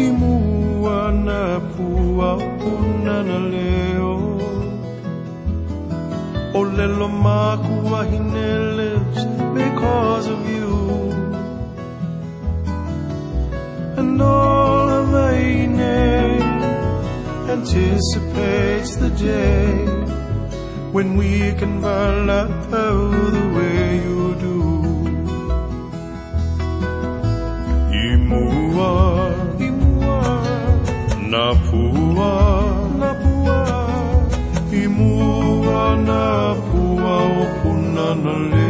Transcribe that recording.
Imua na pua puna na leo O lelo makua hine lives because of you And all of anticipates the day when we can love the way you do. Imua, imua, napua, napua, imua, napua, o punana le.